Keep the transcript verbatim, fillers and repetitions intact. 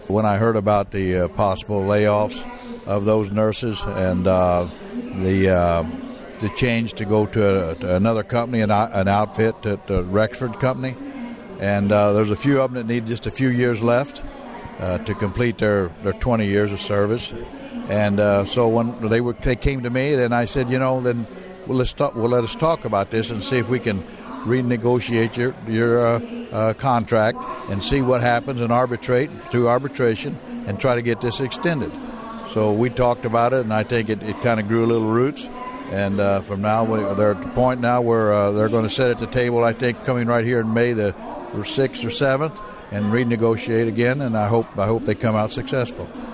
When I heard about the uh, possible layoffs of those nurses and uh, the uh, the change to go to, a, to another company, an, an outfit at the Rexford company, and uh, there's a few of them that need just a few years left uh, to complete their, their twenty years of service. And uh, so when they were, they came to me, then I said, you know, then well, let's talk, well, let us talk about this and see if we can renegotiate your your uh, uh, contract and see what happens and arbitrate through arbitration and try to get this extended. So we talked about it, and I think it, it kind of grew a little roots. And uh, from now, we, they're at the point now where uh, they're going to sit at the table, I think, coming right here in May the sixth or seventh, and renegotiate again. And I hope I hope they come out successful.